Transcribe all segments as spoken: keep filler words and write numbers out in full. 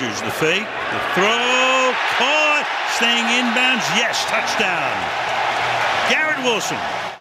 Rodgers, the fake, the throw, caught, staying inbounds, yes, touchdown. Garrett Wilson.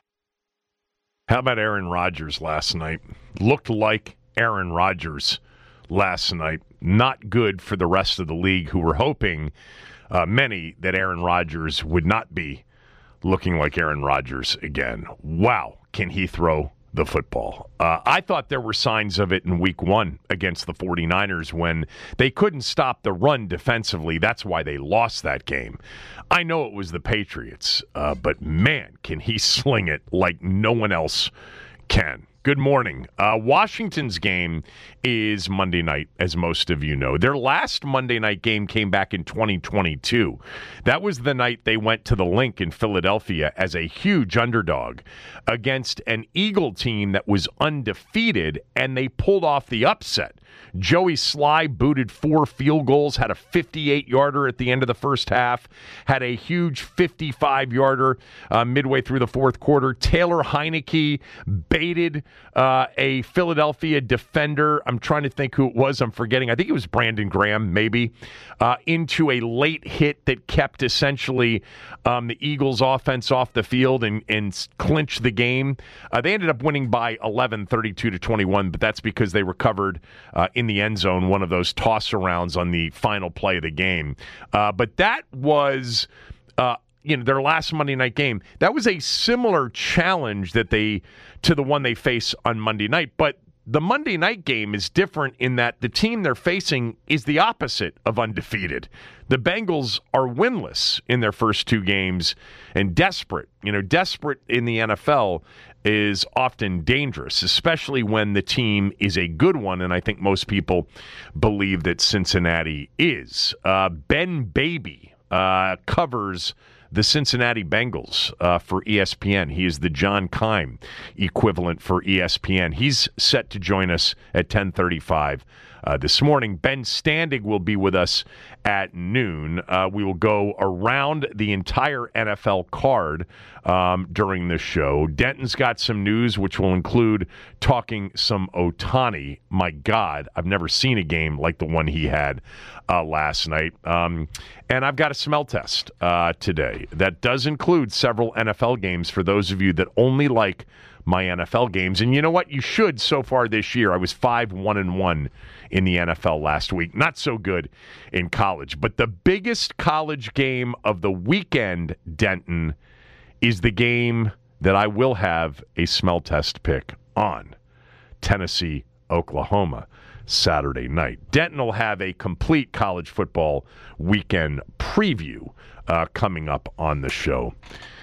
How about Aaron Rodgers last night? Looked like Aaron Rodgers last night. Not good for the rest of the league, who were hoping, uh, many, that Aaron Rodgers would not be looking like Aaron Rodgers again. Wow, can he throw the football? Uh, I thought there were signs of it in week one against the 49ers when they couldn't stop the run defensively. That's why they lost that game. I know it was the Patriots, uh, but man, can he sling it like no one else can. Good morning. Uh, Washington's game is Monday night, as most of you know. Their last Monday night game came back in twenty twenty-two. That was the night they went to the Link in Philadelphia as a huge underdog against an Eagle team that was undefeated, and they pulled off the upset. Joey Sly booted four field goals, had a fifty-eight-yarder at the end of the first half, had a huge fifty-five-yarder uh, midway through the fourth quarter. Taylor Heineke baited uh, a Philadelphia defender. I'm trying to think who it was. I'm forgetting. I think it was Brandon Graham, maybe, uh, into a late hit that kept essentially um, the Eagles' offense off the field and, and clinched the game. Uh, they ended up winning by eleven, thirty-two to twenty-one, but that's because they recovered uh, in the end zone one of those toss-arounds on the final play of the game. Uh, but that was... Uh, you know, their last Monday night game, that was a similar challenge that they to the one they face on Monday night. But the Monday night game is different in that the team they're facing is the opposite of undefeated. The Bengals are winless in their first two games and desperate. You know, desperate in the N F L is often dangerous, especially when the team is a good one, and I think most people believe that Cincinnati is. Uh, Ben Baby uh, covers the Cincinnati Bengals uh, for E S P N. He is the John Keim equivalent for E S P N. He's set to join us at ten thirty-five uh, this morning. Ben Standig will be with us at noon. Uh, we will go around the entire N F L card um, during the show. Denton's got some news, which will include talking some Ohtani. My God, I've never seen a game like the one he had uh, last night. Um, and I've got a smell test uh, today that does include several N F L games for those of you that only like my N F L games. And you know what? You should so far this year. I was five one and one in the N F L last week. Not so good in college. But the biggest college game of the weekend, Denton, is the game that I will have a smell test pick on. Tennessee, Oklahoma, Saturday night. Denton will have a complete college football weekend preview uh, coming up on the show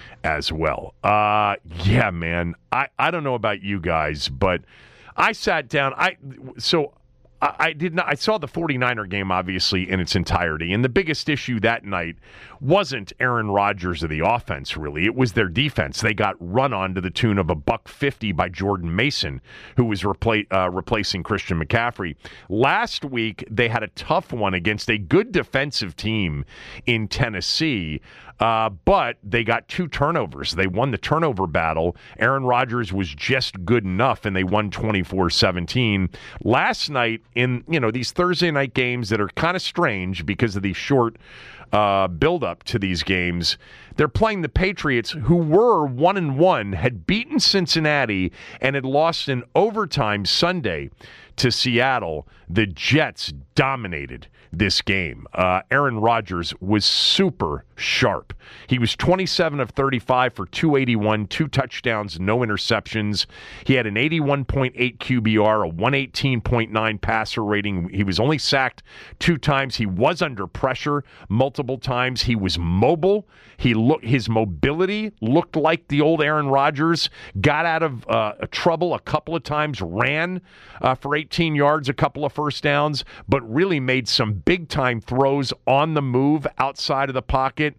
as well. Uh, yeah, man. I, I don't know about you guys, but I sat down. I so I, I did not. I saw the 49er game, obviously, in its entirety. And the biggest issue that night wasn't Aaron Rodgers or the offense, really. It was their defense. They got run on to the tune of a buck fifty by Jordan Mason, who was repla- uh, replacing Christian McCaffrey. Last week, they had a tough one against a good defensive team in Tennessee. Uh, but they got two turnovers. They won the turnover battle. Aaron Rodgers was just good enough, and they won twenty-four seventeen. Last night, in you know these Thursday night games that are kind of strange because of the short uh, build-up to these games, they're playing the Patriots, who were one and one, had beaten Cincinnati, and had lost in overtime Sunday to Seattle. The Jets dominated this game. Uh, Aaron Rodgers was super sharp. He was twenty-seven of thirty-five for two eighty-one, two touchdowns, no interceptions. He had an eighty-one point eight Q B R, a one eighteen point nine passer rating. He was only sacked two times. He was under pressure multiple times. He was mobile. He looked, his mobility looked like the old Aaron Rodgers. Got out of uh, trouble a couple of times, ran uh, for eighteen yards, a couple of first downs, but really made some big-time throws on the move outside of the pocket.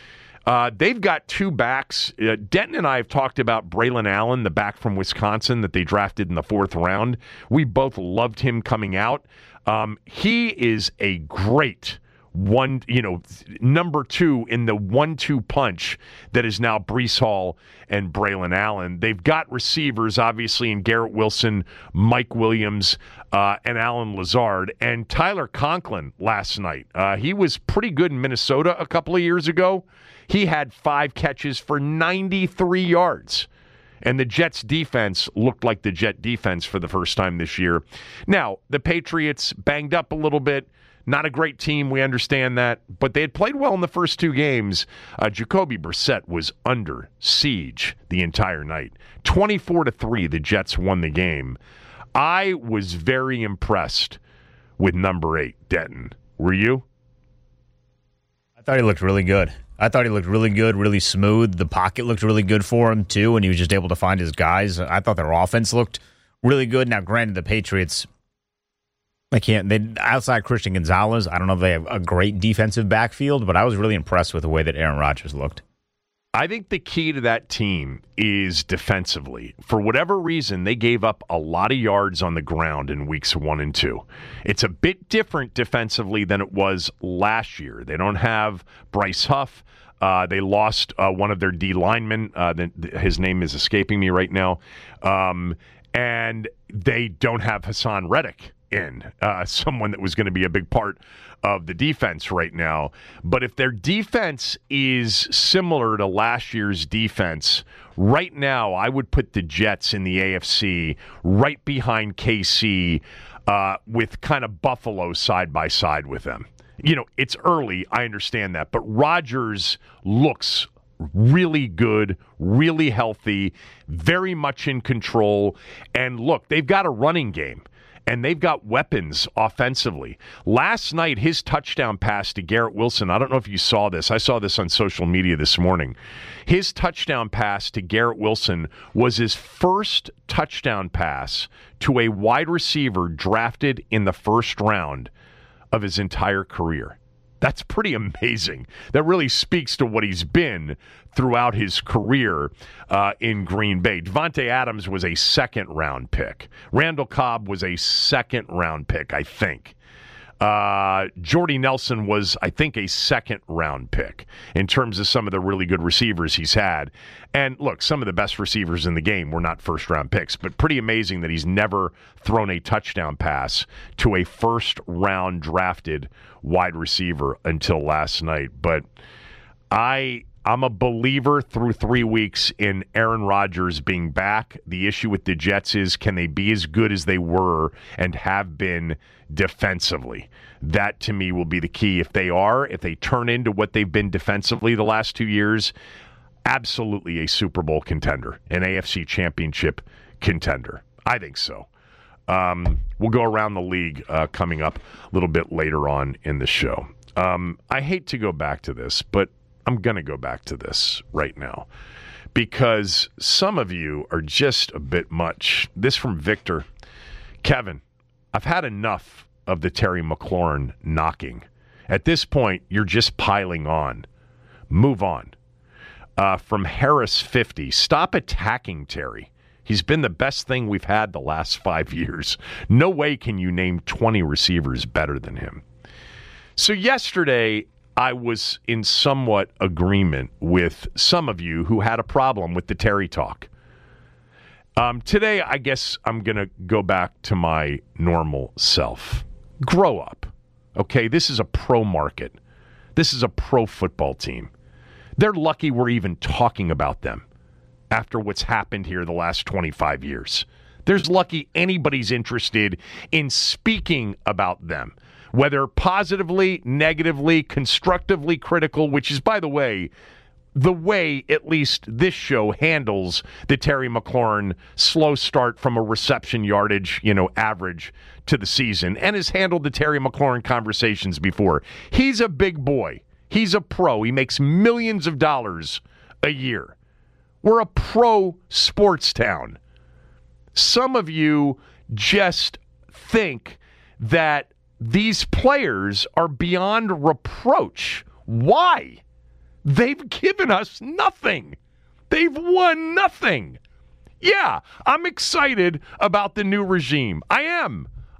Uh, they've got two backs. Uh, Denton and I have talked about Braylon Allen, the back from Wisconsin that they drafted in the fourth round. We both loved him coming out. Um, he is a great one, you know, number two in the one two punch that is now Breece Hall and Braylon Allen. They've got receivers, obviously, in Garrett Wilson, Mike Williams, uh, and Alan Lazard. And Tyler Conklin last night, uh, he was pretty good in Minnesota a couple of years ago. He had five catches for ninety-three yards. And the Jets' defense looked like the Jet defense for the first time this year. Now, the Patriots banged up a little bit. Not a great team, we understand that. But they had played well in the first two games. Uh, Jacoby Brissett was under siege the entire night. twenty-four to three, the Jets won the game. I was very impressed with number eight, Denton. Were you? I thought he looked really good. I thought he looked really good, really smooth. The pocket looked really good for him, too, and he was just able to find his guys. I thought their offense looked really good. Now, granted, the Patriots, I can't, they outside Christian Gonzalez, I don't know if they have a great defensive backfield, but I was really impressed with the way that Aaron Rodgers looked. I think the key to that team is defensively. For whatever reason, they gave up a lot of yards on the ground in weeks one and two. It's a bit different defensively than it was last year. They don't have Bryce Huff. Uh, they lost uh, one of their D linemen. Uh, the, the, his name is escaping me right now. Um, and they don't have Hassan Reddick in, uh, someone that was going to be a big part of the defense right now. But if their defense is similar to last year's defense, right now I would put the Jets in the A F C right behind K C uh, with kind of Buffalo side by side with them. You know, it's early, I understand that, but Rodgers looks really good, really healthy, very much in control. And look, they've got a running game. And they've got weapons offensively. Last night, his touchdown pass to Garrett Wilson, I don't know if you saw this. I saw this on social media this morning. His touchdown pass to Garrett Wilson was his first touchdown pass to a wide receiver drafted in the first round of his entire career. That's pretty amazing. That really speaks to what he's been throughout his career uh, in Green Bay. Devontae Adams was a second-round pick. Randall Cobb was a second-round pick, I think. Uh, Jordy Nelson was, I think, a second-round pick in terms of some of the really good receivers he's had. And, look, some of the best receivers in the game were not first-round picks, but pretty amazing that he's never thrown a touchdown pass to a first-round drafted wide receiver until last night. But I... I'm a believer through three weeks in Aaron Rodgers being back. The issue with the Jets is, can they be as good as they were and have been defensively? That, to me, will be the key. If they are, if they turn into what they've been defensively the last two years, absolutely a Super Bowl contender, an A F C championship contender. I think so. Um, we'll go around the league uh, coming up a little bit later on in the show. Um, I hate to go back to this, but I'm going to go back to this right now because some of you are just a bit much. This from Victor. Kevin, I've had enough of the Terry McLaurin knocking. At this point, you're just piling on. Move on. Uh, from Harris fifty, stop attacking Terry. He's been the best thing we've had the last five years. No way can you name twenty receivers better than him. So yesterday, I was in somewhat agreement with some of you who had a problem with the Terry talk. Um, today, I guess I'm going to go back to my normal self. Grow up. Okay, this is a pro market. This is a pro football team. They're lucky we're even talking about them after what's happened here the last twenty-five years. There's lucky anybody's interested in speaking about them. Whether positively, negatively, constructively critical, which is, by the way, the way at least this show handles the Terry McLaurin slow start from a reception yardage, you know, average to the season, and has handled the Terry McLaurin conversations before. He's a big boy. He's a pro. He makes millions of dollars a year. We're a pro sports town. Some of you just think that these players are beyond reproach. Why? They've given us nothing. They've won nothing. Yeah, I'm excited about the new regime. I am.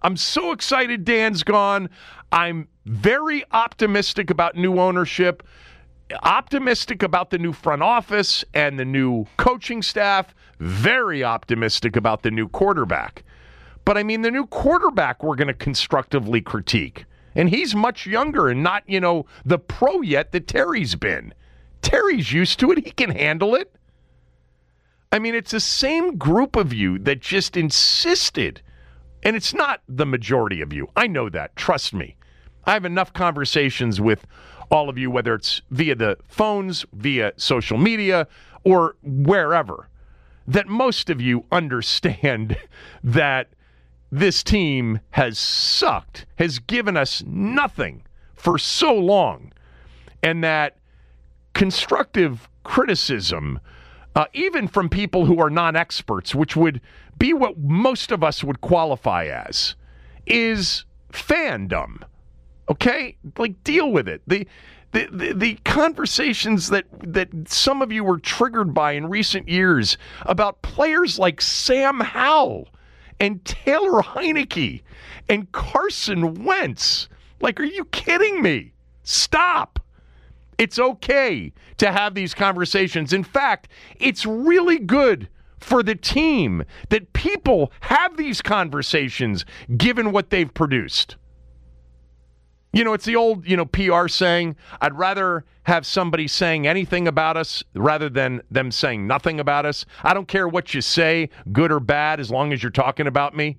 I'm so excited Dan's gone. I'm very optimistic about new ownership, optimistic about the new front office and the new coaching staff, very optimistic about the new quarterback. But, I mean, the new quarterback we're going to constructively critique. And he's much younger and not, you know, the pro yet that Terry's been. Terry's used to it. He can handle it. I mean, it's the same group of you that just insisted. And it's not the majority of you. I know that. Trust me. I have enough conversations with all of you, whether it's via the phones, via social media, or wherever, that most of you understand that this team has sucked, has given us nothing for so long, and that constructive criticism, uh, even from people who are non-experts, which would be what most of us would qualify as, is fandom. Okay? Like, deal with it. The The, the, the conversations that, that some of you were triggered by in recent years about players like Sam Howell and Taylor Heineke and Carson Wentz. Like, are you kidding me? Stop. It's okay to have these conversations. In fact, it's really good for the team that people have these conversations given what they've produced. You know, it's the old, you know, P R saying, I'd rather have somebody saying anything about us rather than them saying nothing about us. I don't care what you say, good or bad, as long as you're talking about me.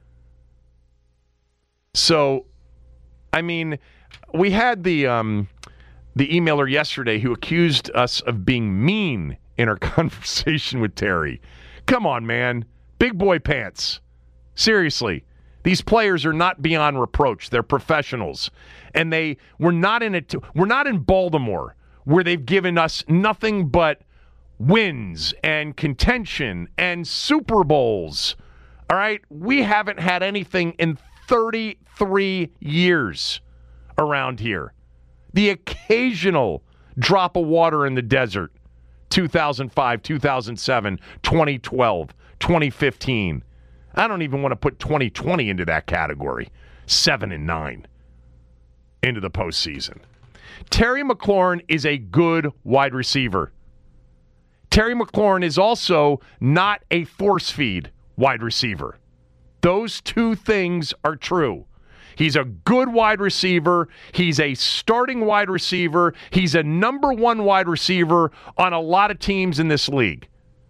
So, I mean, we had the um, the emailer yesterday who accused us of being mean in our conversation with Terry. Come on, man. Big boy pants. Seriously. These players are not beyond reproach. They're professionals. And they we're not in it we're not in Baltimore where they've given us nothing but wins and contention and Super Bowls. All right? We haven't had anything in thirty-three years around here. The occasional drop of water in the desert. two thousand five, two thousand seven, twenty twelve, twenty fifteen. I don't even want to put twenty twenty into that category. Seven and nine into the postseason. Terry McLaurin is a good wide receiver. Terry McLaurin is also not a force feed wide receiver. Those two things are true. He's a good wide receiver. He's a starting wide receiver. He's a number one wide receiver on a lot of teams in this league.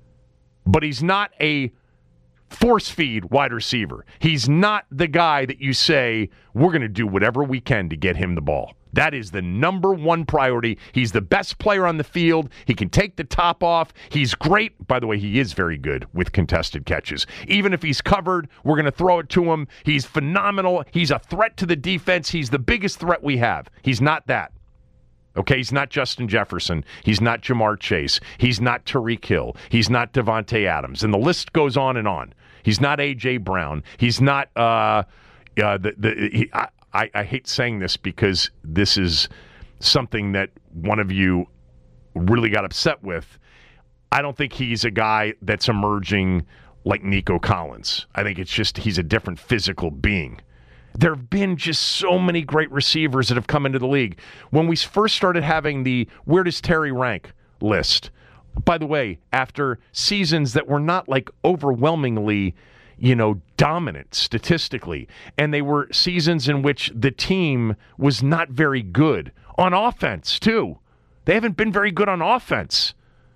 But he's not a force feed wide receiver. He's not the guy that you say, we're going to do whatever we can to get him the ball. That is the number one priority. He's the best player on the field. He can take the top off. He's great. By the way, he is very good with contested catches. Even if he's covered, we're going to throw it to him. He's phenomenal. He's a threat to the defense. He's the biggest threat we have. He's not that. Okay, he's not Justin Jefferson. He's not Jamar Chase. He's not Tyreek Hill. He's not Devontae Adams. And the list goes on and on. He's not A J. Brown. He's not uh, uh, the the. He, I, I, I hate saying this because this is something that one of you really got upset with. I don't think he's a guy that's emerging like Nico Collins. I think it's just he's a different physical being. There have been just so many great receivers that have come into the league. When we first started having the where does Terry rank list, by the way, after seasons that were not like overwhelmingly, you know, dominant statistically, and they were seasons in which the team was not very good on offense, too. They haven't been very good on offense.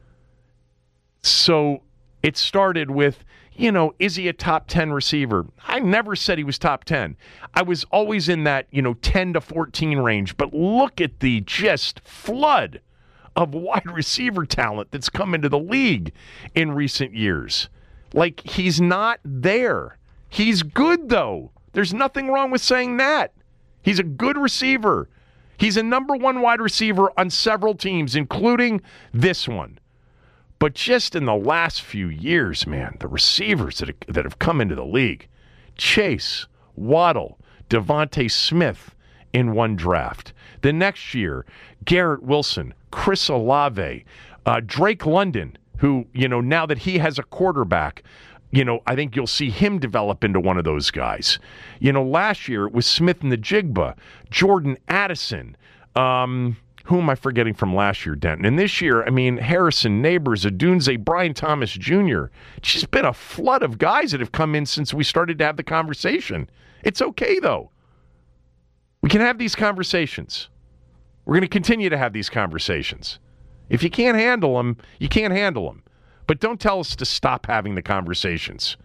So it started with, you know, is he a top ten receiver? I never said he was top ten. I was always in that, you know, ten to fourteen range. But look at the just flood of wide receiver talent that's come into the league in recent years. Like, he's not there. He's good, though. There's nothing wrong with saying that. He's a good receiver. He's a number one wide receiver on several teams, including this one. But just in the last few years, man, the receivers that have, that have come into the league, Chase, Waddle, Devontae Smith in one draft. The next year, Garrett Wilson, Chris Olave, uh, Drake London, who, you know, now that he has a quarterback, you know, I think you'll see him develop into one of those guys. You know, last year it was Smith and the Jigba, Jordan Addison. Um, who am I forgetting from last year, Denton? And this year, I mean, Harrison, Neighbors, Adunze, Brian Thomas Junior It's just been a flood of guys that have come in since we started to have the conversation. It's okay, though. We can have these conversations. We're going to continue to have these conversations. If you can't handle them, you can't handle them. But don't tell us to stop having the conversations.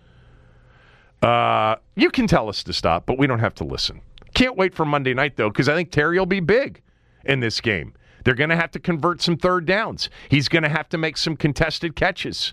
Uh, you can tell us to stop, but we don't have to listen. Can't wait for Monday night, though, because I think Terry will be big in this game. They're going to have to convert some third downs. He's going to have to make some contested catches.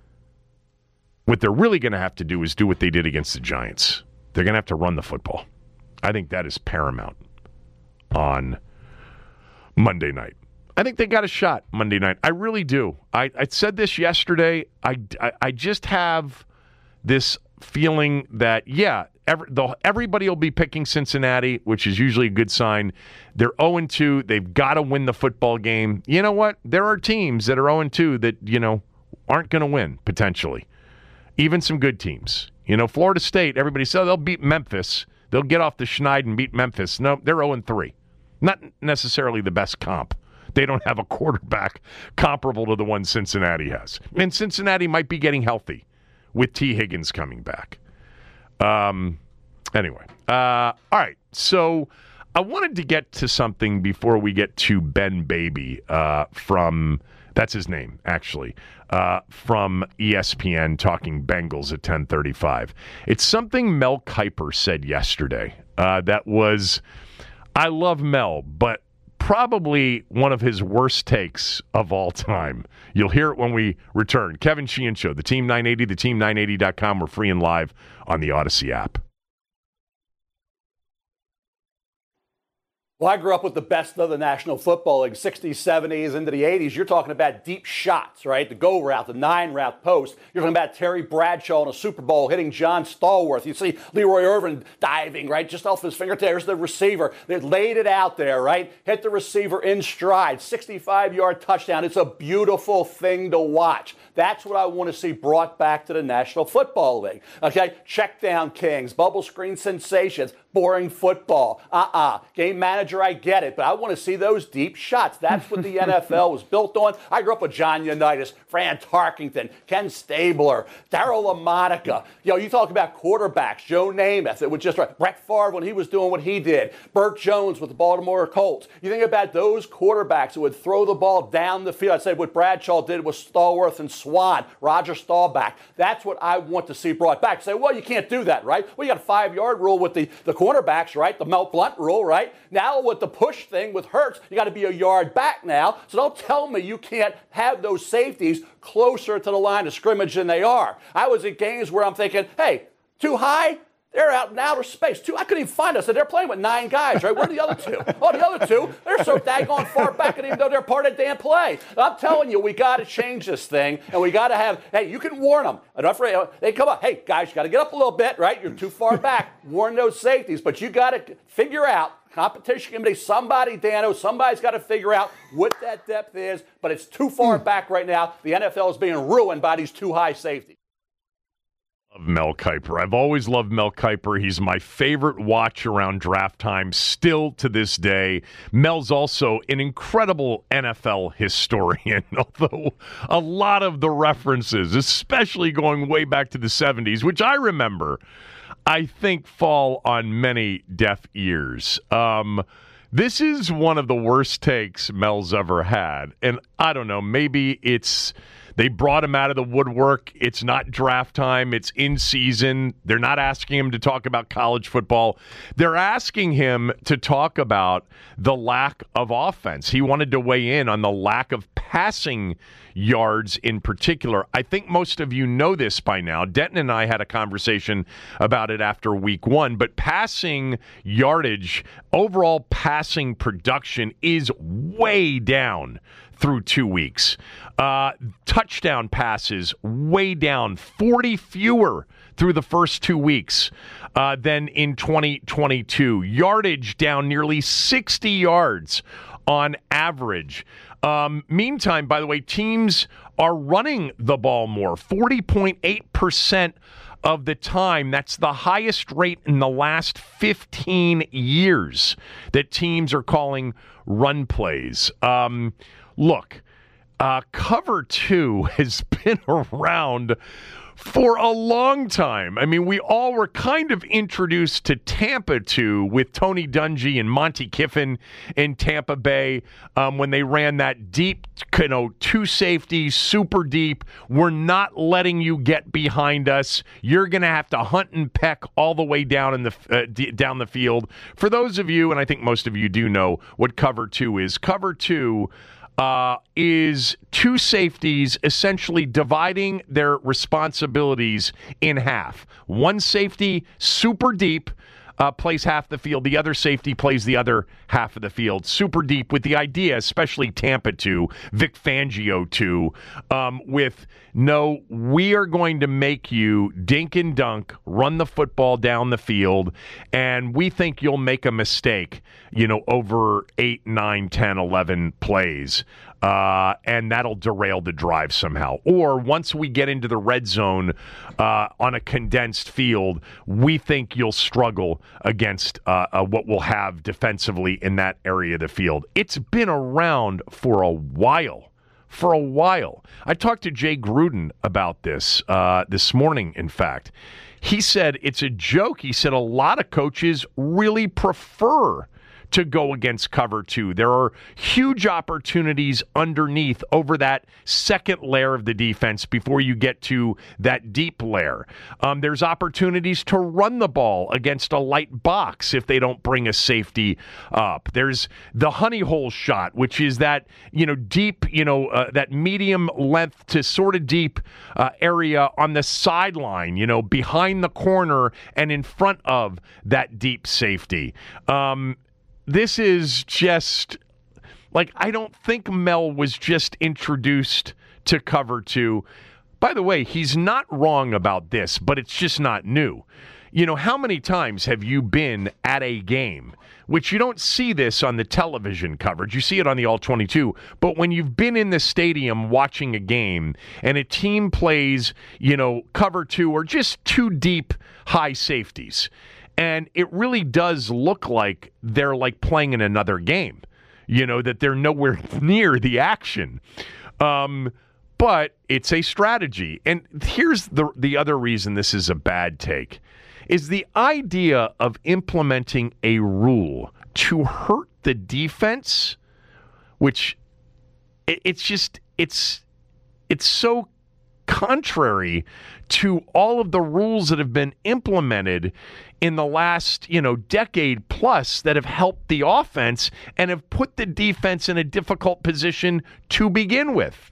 What they're really going to have to do is do what they did against the Giants. They're going to have to run the football. I think that is paramount on Monday night. I think they got a shot Monday night. I really do. I, I said this yesterday. I, I, I just have this feeling that, yeah, every, the, everybody will be picking Cincinnati, which is usually a good sign. They're oh and two. They've got to win the football game. You know what? There are teams that are oh and two that, you know, aren't going to win, potentially. Even some good teams. You know, Florida State, everybody said, oh, they'll beat Memphis. They'll get off the schneid and beat Memphis. No, they're oh and three. Not necessarily the best comp. They don't have a quarterback comparable to the one Cincinnati has. And Cincinnati might be getting healthy with T. Higgins coming back. Um. Anyway. Uh, all right. So I wanted to get to something before we get to Ben Baby uh, from, that's his name, actually, uh, from E S P N talking Bengals at ten thirty-five. It's something Mel Kiper said yesterday uh, that was, I love Mel, but probably one of his worst takes of all time. You'll hear it when we return. Kevin Sheehan Show, the Team nine eighty, the team nine eighty dot com. We're free and live on the Odyssey app. Well, I grew up with the best of the National Football League, sixties, seventies, into the eighties. You're talking about deep shots, right? The go route, the nine route post. You're talking about Terry Bradshaw in a Super Bowl hitting John Stallworth. You see Leroy Irvin diving, right, just off his finger. There's the receiver. They laid it out there, right? Hit the receiver in stride. sixty-five-yard touchdown. It's a beautiful thing to watch. That's what I want to see brought back to the National Football League. Okay? Check down kings, bubble screen sensations, boring football. Uh-uh. Game manager, I get it, but I want to see those deep shots. That's what the N F L was built on. I grew up with John Unitas, Fran Tarkington, Ken Stabler, Darryl LaMonica. You know, you talk about quarterbacks, Joe Namath. It was just right. Brett Favre when he was doing what he did. Burt Jones with the Baltimore Colts. You think about those quarterbacks who would throw the ball down the field. I said what Bradshaw did with Stallworth and Swan, Roger Staubach. That's what I want to see brought back. Say, well, you can't do that, right? Well, you got a five-yard rule with the, the cornerbacks, right? The Mel Blount rule, right? Now with the push thing with Hurts, you got to be a yard back now. So don't tell me you can't have those safeties closer to the line of scrimmage than they are. I was at games where I'm thinking, hey, too high? They're out in outer space. Two, I couldn't even find us. They're playing with nine guys, right? Where are the other two? Oh, the other two, they're so daggone far back, and even though they're part of the damn play. I'm telling you, we got to change this thing, and we got to have, hey, you can warn them. Enough for, they come up, hey, guys, you got to get up a little bit, right? You're too far back. Warn those safeties, but you got to figure out, competition committee, somebody, Dano, somebody's got to figure out what that depth is, but it's too far back right now. The N F L is being ruined by these too high safeties. Love Mel Kiper. I've always loved Mel Kiper. He's my favorite watch around draft time, still to this day. Mel's also an incredible N F L historian, although a lot of the references, especially going way back to the seventies, which I remember, I think fall on many deaf ears. Um, this is one of the worst takes Mel's ever had. And I don't know, maybe it's... They brought him out of the woodwork. It's not draft time. It's in season. They're not asking him to talk about college football. They're asking him to talk about the lack of offense. He wanted to weigh in on the lack of passing yards in particular. I think most of you know this by now. Denton and I had a conversation about it after week one, but passing yardage, overall passing production is way down through two weeks. Uh, touchdown passes way down, forty fewer through the first two weeks uh, than in twenty twenty-two. Yardage down nearly sixty yards on average. Um, meantime, by the way, teams are running the ball more, forty point eight percent of the time. That's the highest rate in the last fifteen years that teams are calling run plays. Um, look, uh, cover two has been around for a long time. I mean, we all were kind of introduced to Tampa two with Tony Dungy and Monty Kiffin in Tampa Bay um, when they ran that deep, you know, two safeties, super deep. We're not letting you get behind us. You're going to have to hunt and peck all the way down in the uh, d- down the field. For those of you, and I think most of you do know what cover two is. Cover two Uh, is two safeties essentially dividing their responsibilities in half. One safety, super deep, uh, plays half the field. The other safety plays the other half of the field. Super deep with the idea, especially Tampa two, Vic Fangio two, um, with no, we are going to make you dink and dunk, run the football down the field, and we think you'll make a mistake, you know, over eight, nine, ten, eleven plays. Uh, and that'll derail the drive somehow. Or once we get into the red zone uh, on a condensed field, we think you'll struggle against uh, uh, what we'll have defensively in that area of the field. It's been around for a while. For a while. I talked to Jay Gruden about this uh, this morning, in fact. He said it's a joke. He said a lot of coaches really prefer to go against cover two. There are huge opportunities underneath over that second layer of the defense before you get to that deep layer. Um, there's opportunities to run the ball against a light box if they don't bring a safety up. There's the honey hole shot, which is that, you know, deep, you know, uh, that medium length to sort of deep uh, area on the sideline, you know, behind the corner and in front of that deep safety. Um, This is just, like, I don't think Mel was just introduced to cover two. By the way, he's not wrong about this, but it's just not new. You know, how many times have you been at a game, which you don't see this on the television coverage, you see it on the all twenty-two, but when you've been in the stadium watching a game and a team plays, you know, cover two or just two deep high safeties, and it really does look like they're like playing in another game, you know, that they're nowhere near the action. Um, but it's a strategy. And here's the the other reason this is a bad take, is the idea of implementing a rule to hurt the defense, which it, it's just, it's it's so contrary to all of the rules that have been implemented in the last, you know, decade plus that have helped the offense and have put the defense in a difficult position to begin with.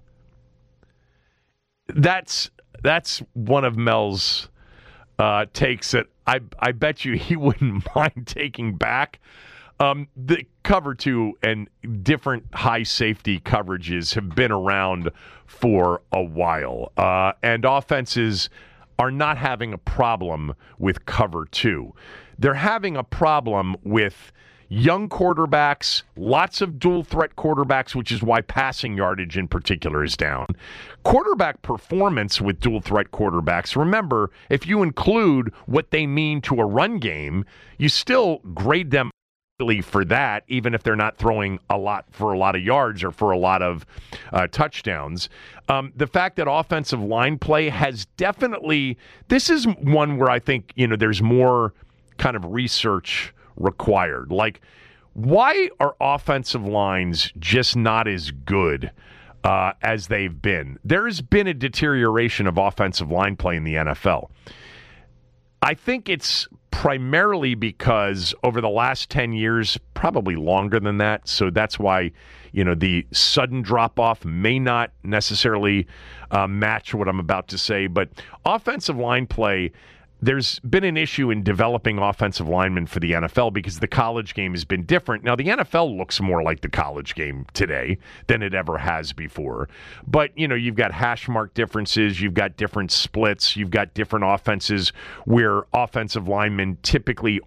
That's that's one of Mel's uh, takes that I I bet you he wouldn't mind taking back. Um, the cover two and different high safety coverages have been around for a while, uh, and offenses are not having a problem with cover two. They're having a problem with young quarterbacks, lots of dual threat quarterbacks, which is why passing yardage in particular is down. Quarterback performance with dual threat quarterbacks, remember, if you include what they mean to a run game, you still grade them for that, even if they're not throwing a lot for a lot of yards or for a lot of uh, touchdowns. Um, the fact that offensive line play has definitely, this is one where I think, you know, there's more kind of research required. Like, why are offensive lines just not as good uh, as they've been? There's been a deterioration of offensive line play in the N F L. I think it's primarily because over the last ten years, probably longer than that, so that's why, you know, the sudden drop-off may not necessarily uh, match what I'm about to say, but offensive line play, there's been an issue in developing offensive linemen for the N F L because the college game has been different. Now, the N F L looks more like the college game today than it ever has before. But, you know, you've got hash mark differences, you've got different splits, you've got different offenses where offensive linemen typically aren't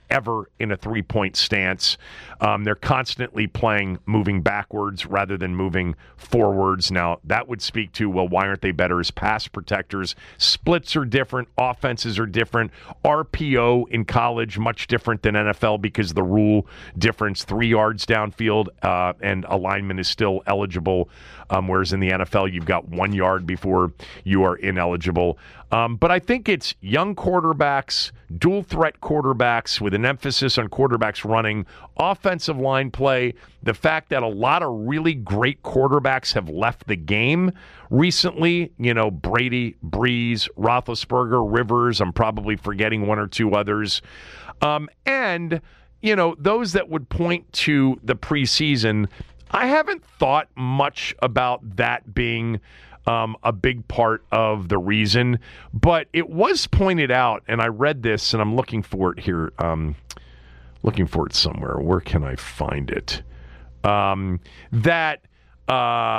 ever in a three-point stance. Um, they're constantly playing moving backwards rather than moving forwards. Now, that would speak to, well, why aren't they better as pass protectors? Splits are different. Offenses are different. R P O in college, much different than N F L because of the rule difference. Three yards downfield uh, and alignment is still eligible, um, whereas in the N F L, you've got one yard before you are ineligible. Um, but I think it's young quarterbacks, dual-threat quarterbacks with an emphasis on quarterbacks running, offensive line play, the fact that a lot of really great quarterbacks have left the game recently, you know, Brady, Breeze, Roethlisberger, Rivers, I'm probably forgetting one or two others, um, and, you know, those that would point to the preseason, I haven't thought much about that being Um, a big part of the reason, but it was pointed out, and I read this, and I'm looking for it here, um, looking for it somewhere. Where can I find it? Um, that uh,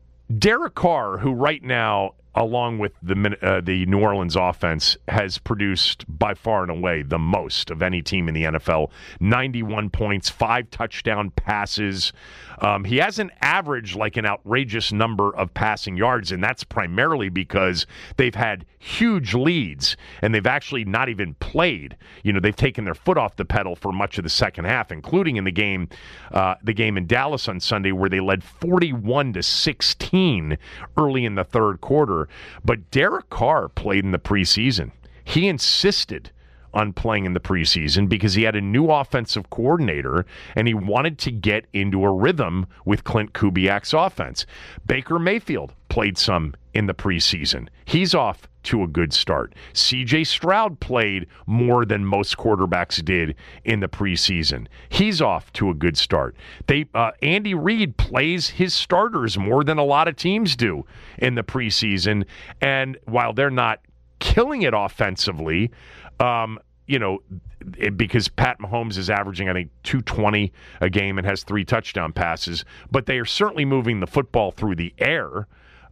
Derek Carr, who right now, along with the uh, the New Orleans offense, has produced by far and away the most of any team in the N F L. ninety-one points, five touchdown passes. Um, he hasn't averaged like an outrageous number of passing yards, and that's primarily because they've had huge leads, and they've actually not even played. You know, they've taken their foot off the pedal for much of the second half, including in the game, uh, the game in Dallas on Sunday, where they led forty-one to sixteen early in the third quarter. But Derek Carr played in the preseason. He insisted on playing in the preseason because he had a new offensive coordinator and he wanted to get into a rhythm with Clint Kubiak's offense. Baker Mayfield played some in the preseason. He's off to a good start. C J Stroud played more than most quarterbacks did in the preseason. He's off to a good start. They uh, Andy Reid plays his starters more than a lot of teams do in the preseason, and while they're not killing it offensively, um, you know, it, because Pat Mahomes is averaging, I think, two twenty a game and has three touchdown passes, but they are certainly moving the football through the air.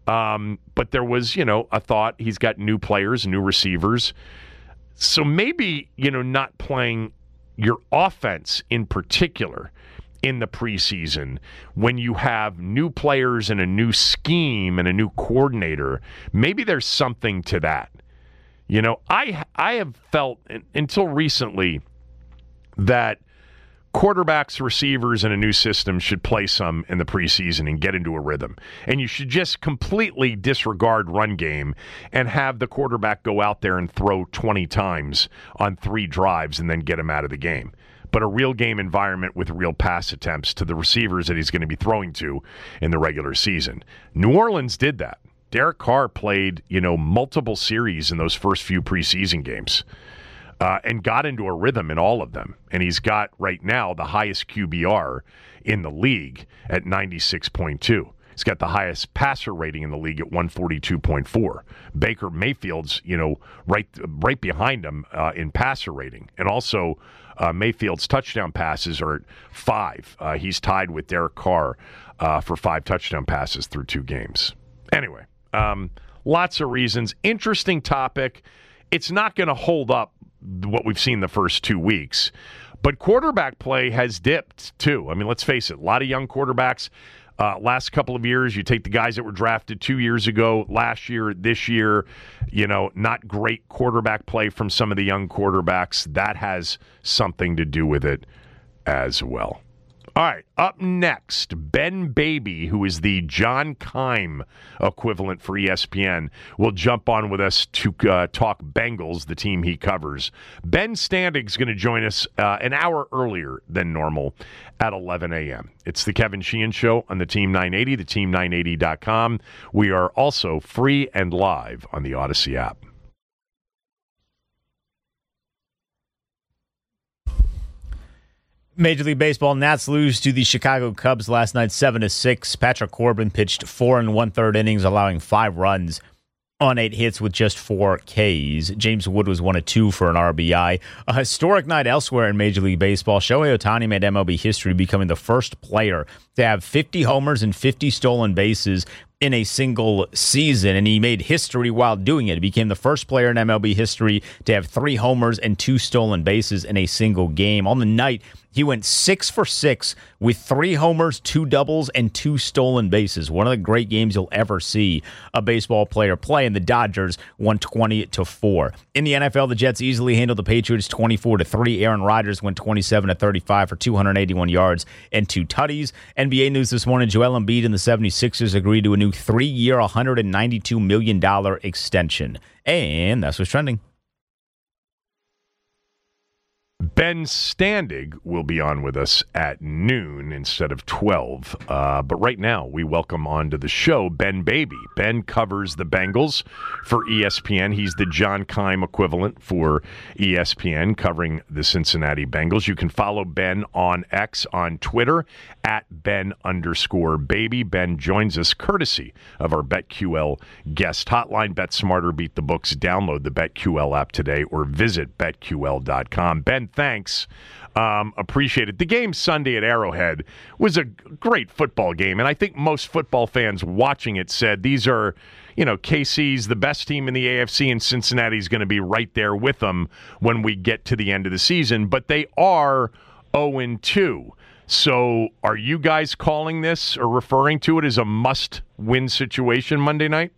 Um, but there was, you know, a thought he's got new players, new receivers. So maybe, you know, not playing your offense in particular in the preseason when you have new players and a new scheme and a new coordinator, maybe there's something to that. You know, I I have felt until recently that quarterbacks, receivers, in a new system should play some in the preseason and get into a rhythm. And you should just completely disregard run game and have the quarterback go out there and throw twenty times on three drives and then get him out of the game. But a real game environment with real pass attempts to the receivers that he's going to be throwing to in the regular season. New Orleans did that. Derek Carr played, you know, multiple series in those first few preseason games. Uh, and got into a rhythm in all of them. And he's got, right now, the highest Q B R in the league at ninety-six point two. He's got the highest passer rating in the league at one forty-two point four. Baker Mayfield's, you know, right right behind him uh, in passer rating. And also, uh, Mayfield's touchdown passes are at five. Uh, he's tied with Derek Carr uh, for five touchdown passes through two games. Anyway, um, lots of reasons. Interesting topic. It's not going to hold up what we've seen the first two weeks. But quarterback play has dipped, too. I mean, let's face it, a lot of young quarterbacks. Uh, last couple of years, you take the guys that were drafted two years ago, last year, this year, you know, not great quarterback play from some of the young quarterbacks. That has something to do with it as well. All right, up next, Ben Baby, who is the John Keim equivalent for E S P N, will jump on with us to uh, talk Bengals, the team he covers. Ben Standig's going to join us uh, an hour earlier than normal at eleven a.m. It's the Kevin Sheehan Show on the Team nine eighty, the team nine eighty dot com. We are also free and live on the Odyssey app. Major League Baseball, Nats lose to the Chicago Cubs last night, seven to six. Patrick Corbin pitched four and one-third innings, allowing five runs on eight hits with just four Ks. James Wood was one of two for an R B I. A historic night elsewhere in Major League Baseball. Shohei Ohtani made M L B history, becoming the first player to have fifty homers and fifty stolen bases in a single season, and he made history while doing it. He became the first player in M L B history to have three homers and two stolen bases in a single game. On the night, he went six for six with three homers, two doubles, and two stolen bases. One of the great games you'll ever see a baseball player play, and the Dodgers won twenty to four. In the N F L, the Jets easily handled the Patriots twenty-four to three. Aaron Rodgers went twenty-seven to thirty-five for two hundred eighty-one yards and two tutties. N B A news this morning, Joel Embiid and the seventy-sixers agreed to a new three-year, one hundred ninety-two million dollars extension. And that's what's trending. Ben Standig will be on with us at noon instead of twelve. Uh, but right now, we welcome onto the show Ben Baby. Ben covers the Bengals for E S P N. He's the John Keim equivalent for E S P N, covering the Cincinnati Bengals. You can follow Ben on X, on Twitter, at Ben underscore Baby. Ben joins us courtesy of our BetQL guest hotline. Bet smarter, beat the books. Download the BetQL app today or visit bet Q L dot com. Ben, thanks. Um, appreciate it. The game Sunday at Arrowhead was a great football game, and I think most football fans watching it said these are, you know, K C's the best team in the A F C, and Cincinnati's going to be right there with them when we get to the end of the season. But they are oh and two. So are you guys calling this or referring to it as a must-win situation Monday night?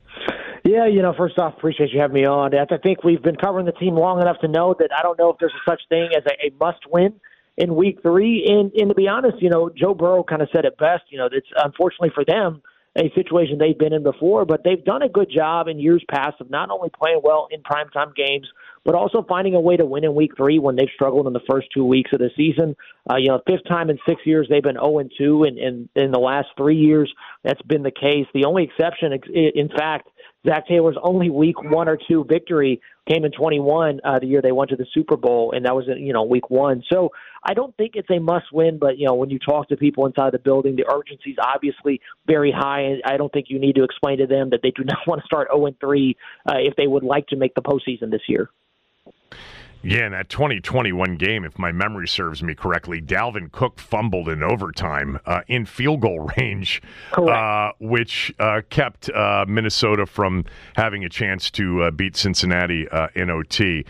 Yeah, you know, first off, appreciate you having me on. I think we've been covering the team long enough to know that I don't know if there's a such thing as a, a must-win in week three. And, and to be honest, you know, Joe Burrow kind of said it best. You know, it's unfortunately for them a situation they've been in before, but they've done a good job in years past of not only playing well in primetime games, but also finding a way to win in week three when they've struggled in the first two weeks of the season. Uh, you know, fifth time in six years they've been oh and two, and in, in, in the last three years that's been the case. The only exception, in fact, Zach Taylor's only week one or two victory came in twenty-one, uh, the year they went to the Super Bowl, and that was, you know, week one. So I don't think it's a must-win, but, you know, when you talk to people inside the building, the urgency is obviously very high, and I don't think you need to explain to them that they do not want to start oh and three uh, if they would like to make the postseason this year. Yeah, in that twenty twenty-one game, if my memory serves me correctly, Dalvin Cook fumbled in overtime uh, in field goal range, uh, which uh, kept uh, Minnesota from having a chance to uh, beat Cincinnati uh, in O T.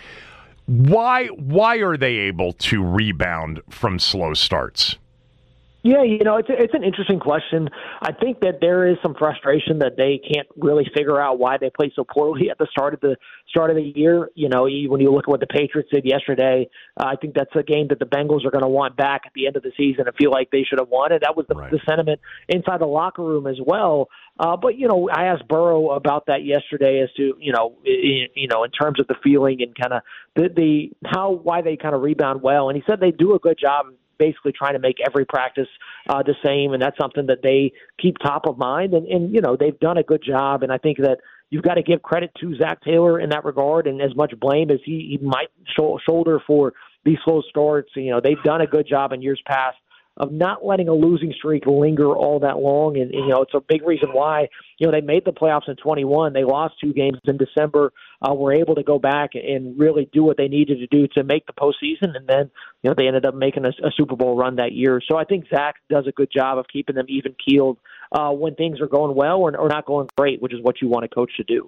Why, why are they able to rebound from slow starts? Yeah, you know, it's a, it's an interesting question. I think that there is some frustration that they can't really figure out why they played so poorly at the start of the start of the year. You know, when you look at what the Patriots did yesterday, uh, I think that's a game that the Bengals are going to want back at the end of the season and feel like they should have won. And that was the, right. the sentiment inside the locker room as well. Uh, but, you know, I asked Burrow about that yesterday as to, you know, in, you know, in terms of the feeling and kind of the, the how why they kind of rebound well. And he said they do a good job basically trying to make every practice uh, the same, and that's something that they keep top of mind. And, and, you know, they've done a good job, and I think that you've got to give credit to Zach Taylor in that regard, and as much blame as he, he might sh- shoulder for these slow starts. You know, they've done a good job in years past of not letting a losing streak linger all that long. And, and, you know, it's a big reason why, you know, they made the playoffs in twenty-one. They lost two games in December. Uh, were able to go back and really do what they needed to do to make the postseason. And then, you know, they ended up making a, a Super Bowl run that year. So I think Zach does a good job of keeping them even keeled uh, when things are going well or, or not going great, which is what you want a coach to do.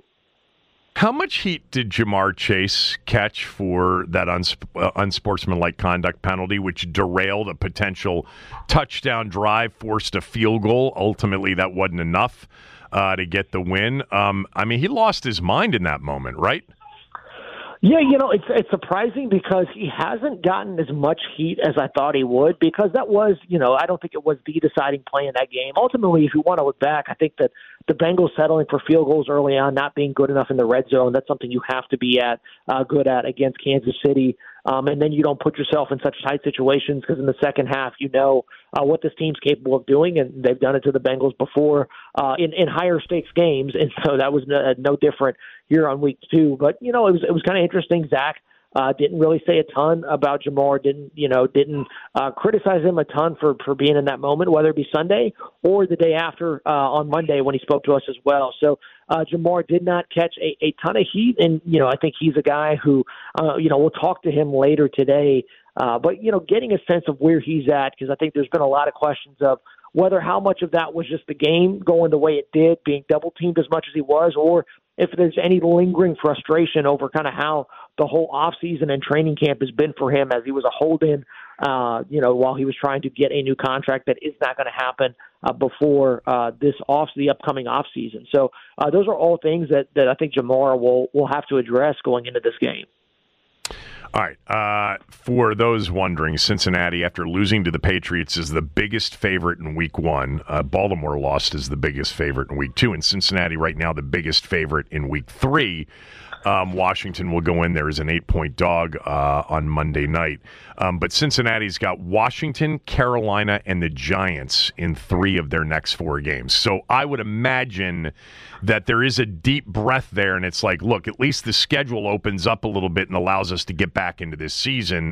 How much heat did Jamar Chase catch for that uns- uh, unsportsmanlike conduct penalty, which derailed a potential touchdown drive, forced a field goal? Ultimately, that wasn't enough uh, to get the win. Um, I mean, he lost his mind in that moment, right? Yeah, you know, it's it's surprising because he hasn't gotten as much heat as I thought he would, because that was, you know, I don't think it was the deciding play in that game. Ultimately, if you want to look back, I think that the Bengals settling for field goals early on, not being good enough in the red zone, that's something you have to be at uh, good at against Kansas City. Um, and then you don't put yourself in such tight situations because in the second half, you know uh, what this team's capable of doing, and they've done it to the Bengals before uh, in, in higher stakes games. And so that was no, no different here on week two. But, you know, it was it was kind of interesting. Zach uh, didn't really say a ton about Jamar, didn't, you know, didn't uh, criticize him a ton for, for being in that moment, whether it be Sunday or the day after uh, on Monday when he spoke to us as well. So uh, Jamar did not catch a, a ton of heat. And, you know, I think he's a guy who, uh, you know, we'll talk to him later today. Uh, but, you know, getting a sense of where he's at, because I think there's been a lot of questions of, whether how much of that was just the game going the way it did, being double-teamed as much as he was, or if there's any lingering frustration over kind of how the whole offseason and training camp has been for him as he was a hold-in, uh, you know, while he was trying to get a new contract that is not going to happen uh, before uh, this off the upcoming offseason. So uh, those are all things that, that I think Ja'Marr will, will have to address going into this game. All right. Uh, for those wondering, Cincinnati, after losing to the Patriots, is the biggest favorite in week one. Uh, Baltimore lost as the biggest favorite in week two. And Cincinnati right now the biggest favorite in week three. Um, Washington will go in there as an eight-point dog uh, on Monday night. Um, but Cincinnati's got Washington, Carolina, and the Giants in three of their next four games. So I would imagine that there is a deep breath there, and it's like, look, at least the schedule opens up a little bit and allows us to get back into this season.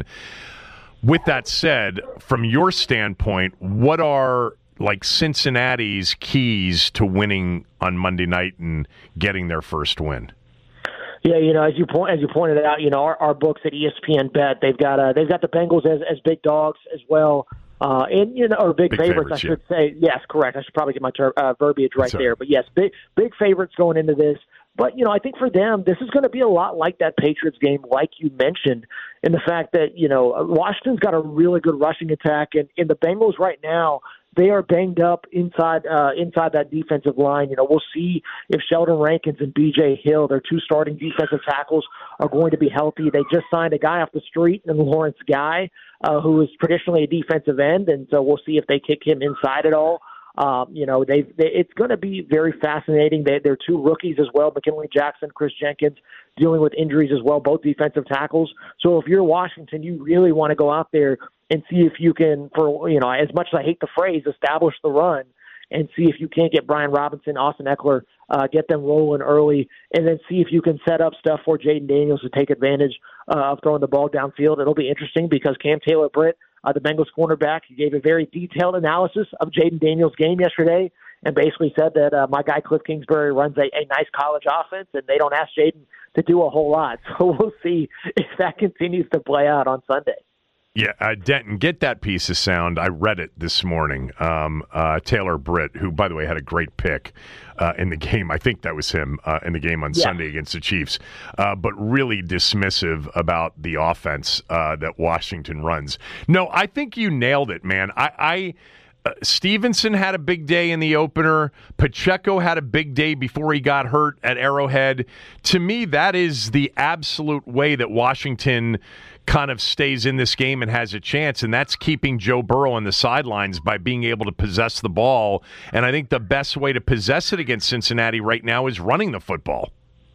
With that said, from your standpoint, what are like Cincinnati's keys to winning on Monday night and getting their first win? Yeah, you know, as you point as you pointed out, you know, our, our books at E S P N Bet, they've got uh, they've got the Bengals as, as big dogs as well, uh, and you know, or big, big favorites, favorites, I should yeah. say. Yes, correct. I should probably get my ter- uh, verbiage right Sorry. there, but yes, big big favorites going into this. But you know, I think for them, this is going to be a lot like that Patriots game, like you mentioned, in the fact that you know Washington's got a really good rushing attack, and in the Bengals right now, they are banged up inside uh, inside that defensive line. You know, we'll see if Sheldon Rankins and B J Hill, their two starting defensive tackles, are going to be healthy. They just signed a guy off the street, and Lawrence Guy, uh, who is traditionally a defensive end, and so we'll see if they kick him inside at all. Um, you know, they, they it's going to be very fascinating. They, they're two rookies as well, McKinley Jackson, Chris Jenkins, dealing with injuries as well, both defensive tackles. So if you're Washington, you really want to go out there and see if you can, for you know, as much as I hate the phrase, establish the run and see if you can't get Brian Robinson, Austin Eckler, uh, get them rolling early, and then see if you can set up stuff for Jaden Daniels to take advantage uh, of throwing the ball downfield. It'll be interesting because Cam Taylor-Britt, uh, the Bengals cornerback, he gave a very detailed analysis of Jaden Daniels' game yesterday and basically said that uh, my guy Cliff Kingsbury runs a, a nice college offense, and they don't ask Jaden to do a whole lot. So we'll see if that continues to play out on Sunday. Yeah, uh, Denton, get that piece of sound. I read it this morning. Um, uh, Taylor-Britt, who, by the way, had a great pick uh, in the game. I think that was him uh, in the game on yeah. Sunday against the Chiefs. Uh, but really dismissive about the offense uh, that Washington runs. No, I think you nailed it, man. I, I uh, Stevenson had a big day in the opener. Pacheco had a big day before he got hurt at Arrowhead. To me, that is the absolute way that Washington kind of stays in this game and has a chance, and that's keeping Joe Burrow on the sidelines by being able to possess the ball. And I think the best way to possess it against Cincinnati right now is running the football.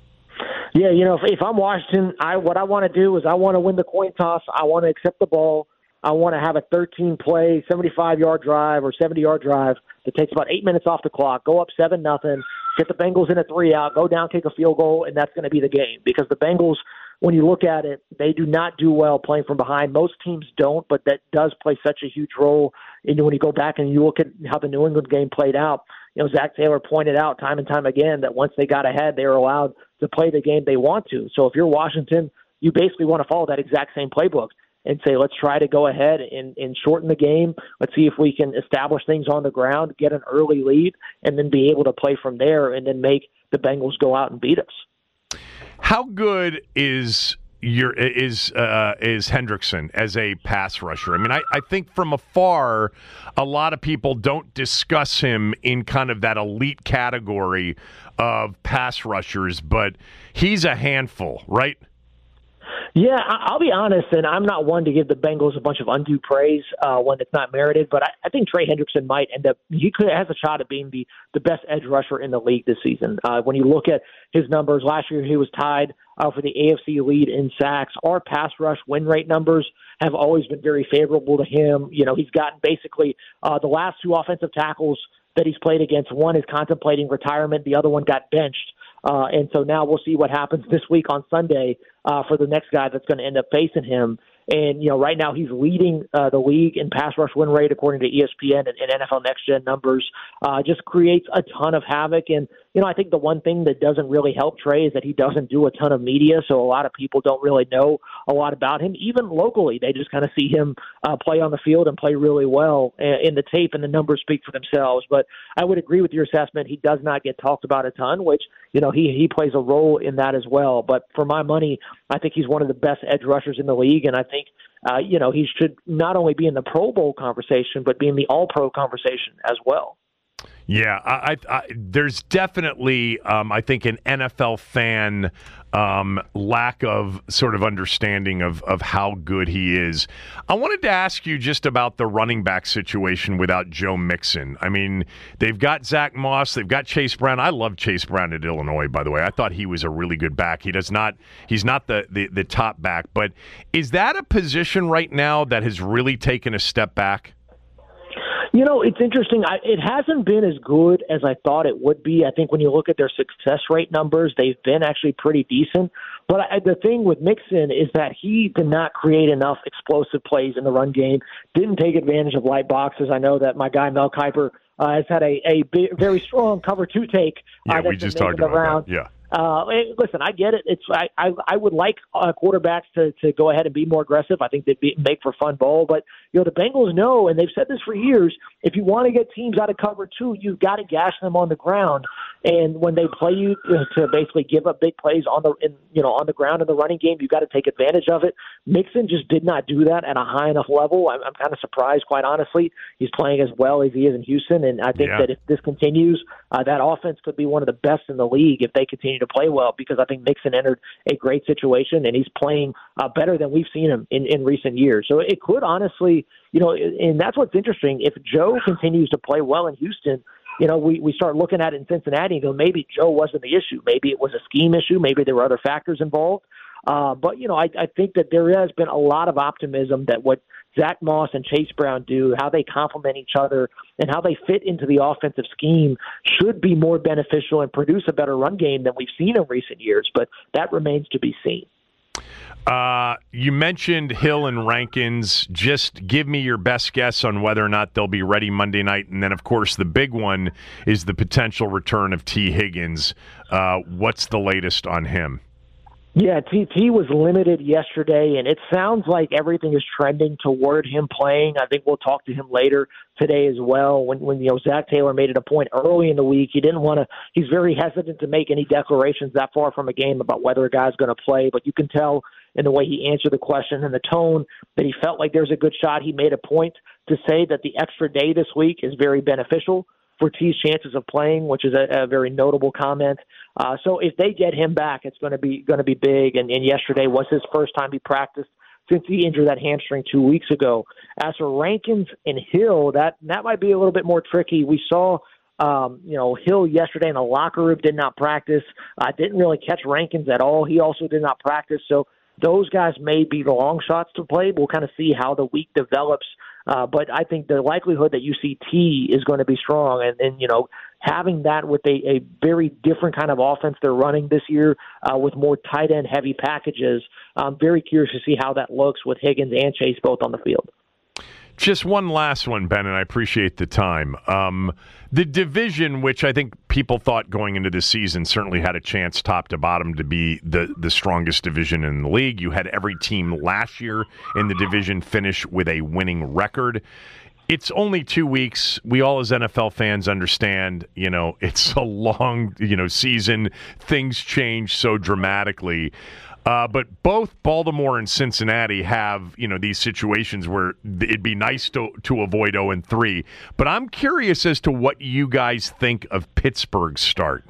Yeah, you know, if, if I'm Washington, I what I want to do is I want to win the coin toss. I want to accept the ball. I want to have a thirteen-play, seventy-five-yard drive or seventy-yard drive that takes about eight minutes off the clock, go up seven nothing, get the Bengals in a three-out, go down, kick a field goal, and that's going to be the game. Because the Bengals, when you look at it, they do not do well playing from behind. Most teams don't, but that does play such a huge role. And when you go back and you look at how the New England game played out, you know, Zach Taylor pointed out time and time again that once they got ahead, they were allowed to play the game they want to. So if you're Washington, you basically want to follow that exact same playbook and say, let's try to go ahead and, and shorten the game. Let's see if we can establish things on the ground, get an early lead, and then be able to play from there and then make the Bengals go out and beat us. How good is your is uh, is Hendrickson as a pass rusher? I mean, I, I think from afar, a lot of people don't discuss him in kind of that elite category of pass rushers, but he's a handful, right? Yeah, I'll be honest, and I'm not one to give the Bengals a bunch of undue praise uh, when it's not merited, but I, I think Trey Hendrickson might end up, he could has a shot at being the, the best edge rusher in the league this season. Uh, when you look at his numbers, last year he was tied uh, for the A F C lead in sacks. Our pass rush win rate numbers have always been very favorable to him. You know, he's gotten basically uh, the last two offensive tackles that he's played against. One is contemplating retirement, the other one got benched. Uh, and so now we'll see what happens this week on Sunday uh, for the next guy that's going to end up facing him. And, you know, right now he's leading uh, the league in pass rush win rate according to E S P N and, and N F L Next Gen numbers. Uh, just creates a ton of havoc. And, you know, I think the one thing that doesn't really help Trey is that he doesn't do a ton of media, so a lot of people don't really know a lot about him. Even locally, they just kind of see him uh, play on the field and play really well in the tape, and the numbers speak for themselves. But I would agree with your assessment. He does not get talked about a ton, which, you know, he, he plays a role in that as well. But for my money, I think he's one of the best edge rushers in the league, and I think, uh, you know, he should not only be in the Pro Bowl conversation, but be in the All-Pro conversation as well. Yeah, I, I, I, there's definitely, um, I think, an N F L fan um, lack of sort of understanding of, of how good he is. I wanted to ask you just about the running back situation without Joe Mixon. I mean, they've got Zach Moss, they've got Chase Brown. I love Chase Brown at Illinois, by the way. I thought he was a really good back. He does not, he's not the, the, the top back, but is that a position right now that has really taken a step back? You know, it's interesting. I, it hasn't been as good as I thought it would be. I think when you look at their success rate numbers, they've been actually pretty decent. But I, the thing with Mixon is that he did not create enough explosive plays in the run game, didn't take advantage of light boxes. I know that my guy Mel Kiper uh, has had a, a b- very strong cover two take. Yeah, uh, we just talked about around. that. Yeah. Uh, listen, I get it. It's I, I, I would like uh, quarterbacks to, to go ahead and be more aggressive. I think they'd be, make for fun ball. But, you know, the Bengals know, and they've said this for years, if you want to get teams out of cover two, you've got to gash them on the ground. And when they play you to, to basically give up big plays on the in, you know on the ground in the running game, you've got to take advantage of it. Mixon just did not do that at a high enough level. I'm, I'm kind of surprised, quite honestly. He's playing as well as he is in Houston, and I think yeah. that if this continues, uh, that offense could be one of the best in the league if they continue to play well, because I think Mixon entered a great situation, and he's playing uh, better than we've seen him in, in recent years. So it could honestly, you know, and that's what's interesting. If Joe continues to play well in Houston, you know, we, we start looking at it in Cincinnati and go, maybe Joe wasn't the issue. Maybe it was a scheme issue. Maybe there were other factors involved. Uh, but, you know, I, I think that there has been a lot of optimism that what Zach Moss and Chase Brown do, how they complement each other, and how they fit into the offensive scheme should be more beneficial and produce a better run game than we've seen in recent years. But that remains to be seen. Uh, you mentioned Hill and Rankins. Just give me your best guess on whether or not they'll be ready Monday night. And then, of course, the big one is the potential return of T. Higgins. Uh, what's the latest on him? Yeah, T T was limited yesterday, and it sounds like everything is trending toward him playing. I think we'll talk to him later today as well. When, when you know, Zach Taylor made it a point early in the week, he didn't want to. He's very hesitant to make any declarations that far from a game about whether a guy's going to play. But you can tell in the way he answered the question and the tone that he felt like there's a good shot. He made a point to say that the extra day this week is very beneficial for T's chances of playing, which is a, a very notable comment. Uh, so if they get him back, it's going to be going to be big. And, and yesterday was his first time he practiced since he injured that hamstring two weeks ago. As for Rankins and Hill, that that might be a little bit more tricky. We saw, um, you know, Hill yesterday in the locker room did not practice. I uh, didn't really catch Rankins at all. He also did not practice. So those guys may be the long shots to play. We'll kind of see how the week develops. Uh, but I think the likelihood that you see T is going to be strong. And, and you know, having that with a, a very different kind of offense they're running this year uh, with more tight end heavy packages, I'm very curious to see how that looks with Higgins and Chase both on the field. Just one last one, Ben, and I appreciate the time. Um, the division, which I think people thought going into the season certainly had a chance top to bottom to be the, the strongest division in the league. You had every team last year in the division finish with a winning record. It's only two weeks. We all as N F L fans understand, you know, it's a long, you know, season. Things change so dramatically. Uh, but both Baltimore and Cincinnati have, you know, these situations where it'd be nice to to avoid oh and three. But I'm curious as to what you guys think of Pittsburgh's start.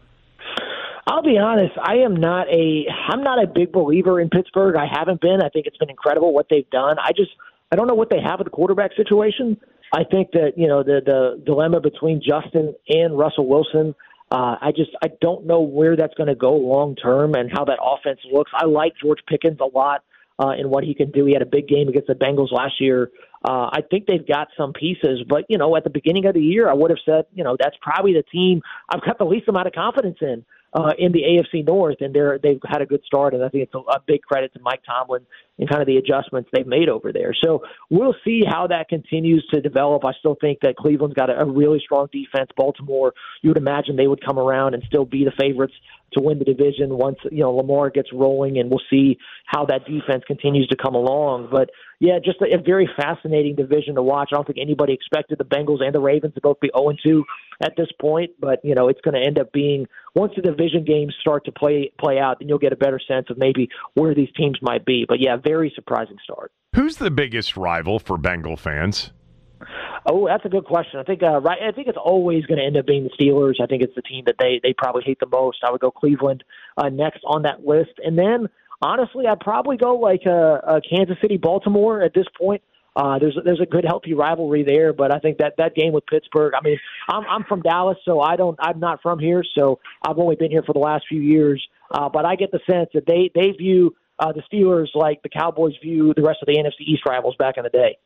I'll be honest. I am not a. I'm not a big believer in Pittsburgh. I haven't been. I think it's been incredible what they've done. I just. I don't know what they have with the quarterback situation. I think that you know the the dilemma between Justin and Russell Wilson. Uh, I just I don't know where that's going to go long term and how that offense looks. I like George Pickens a lot uh, in what he can do. He had a big game against the Bengals last year. Uh, I think they've got some pieces, but you know, at the beginning of the year, I would have said, you know, that's probably the team I've got the least amount of confidence in. uh, in the A F C North, and they're they've had a good start, and I think it's a, a big credit to Mike Tomlin and kind of the adjustments they've made over there. So we'll see how that continues to develop. I still think that Cleveland's got a, a really strong defense. Baltimore, you would imagine they would come around and still be the favorites to win the division once, you know, Lamar gets rolling, and we'll see how that defense continues to come along. But yeah, just a, a very fascinating division to watch. I don't think anybody expected the Bengals and the Ravens to both be oh and two at this point, but you know, it's going to end up being, once the division games start to play play out, then you'll get a better sense of maybe where these teams might be. But yeah, very surprising start. Who's the biggest rival for Bengal fans? Oh, that's a good question. I think uh, right. I think it's always going to end up being the Steelers. I think it's the team that they they probably hate the most. I would go Cleveland uh, next on that list, and then honestly, I'd probably go like uh, uh, Kansas City, Baltimore at this point. Uh, there's there's a good healthy rivalry there, but I think that that game with Pittsburgh. I mean, I'm I'm from Dallas, so I don't I'm not from here, so I've only been here for the last few years. Uh, but I get the sense that they they view uh, the Steelers like the Cowboys view the rest of the N F C East rivals back in the day.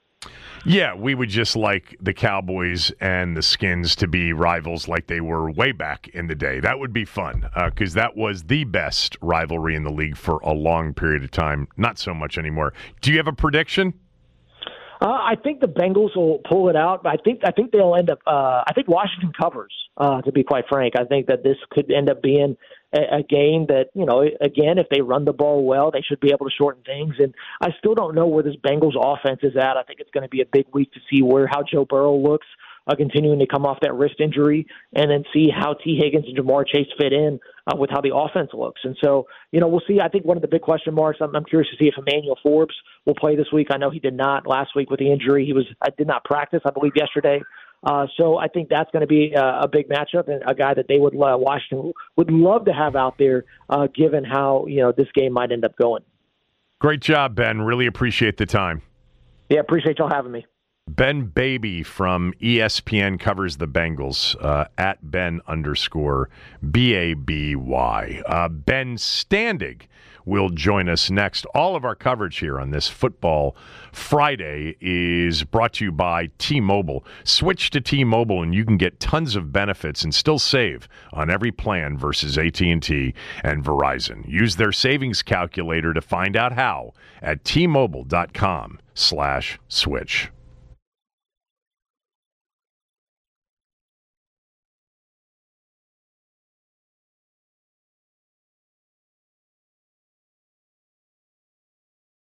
Yeah, we would just like the Cowboys and the Skins to be rivals like they were way back in the day. That would be fun because uh, that was the best rivalry in the league for a long period of time. Not so much anymore. Do you have a prediction? Uh, I think the Bengals will pull it out, but I think I think they'll end up. Uh, I think Washington covers. Uh, to be quite frank, I think that this could end up being a, a game that, you know, again, if they run the ball well, they should be able to shorten things. And I still don't know where this Bengals offense is at. I think it's going to be a big week to see where how Joe Burrow looks, uh, continuing to come off that wrist injury, and then see how T. Higgins and Jamar Chase fit in uh, with how the offense looks. And so, you know, we'll see. I think one of the big question marks, I'm, I'm curious to see if Emmanuel Forbes will play this week. I know he did not last week with the injury. He was I did not practice, I believe, yesterday. Uh, so I think that's going to be a, a big matchup, and a guy that they would uh, Washington would love to have out there, uh, given how, you know, this game might end up going. Great job, Ben. Really appreciate the time. Yeah, appreciate y'all having me. Ben Baby from E S P N covers the Bengals uh, at Ben underscore B A B Y. Uh, Ben Standig will join us next. All of our coverage here on this Football Friday is brought to you by T-Mobile. Switch to T-Mobile and you can get tons of benefits and still save on every plan versus A T and T and Verizon. Use their savings calculator to find out how at T Mobile dot com slash switch.